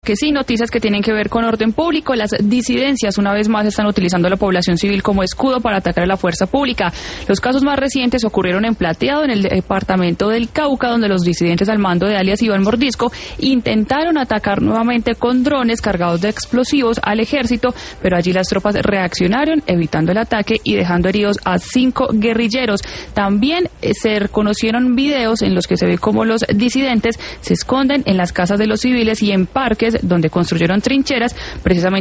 que sí, noticias que tienen que ver con orden público. Las disidencias una vez más están utilizando a la población civil como escudo para atacar a la fuerza pública. Los casos más recientes ocurrieron en Plateado, en el departamento del Cauca, donde los disidentes al mando de alias Iván Mordisco intentaron atacar nuevamente con drones cargados de explosivos al ejército, pero allí las tropas reaccionaron, evitando el ataque y dejando heridos a 5 guerrilleros. También se reconocieron videos en los que se ve cómo los disidentes se esconden en las casas de los civiles y en parques donde construyeron trincheras, precisamente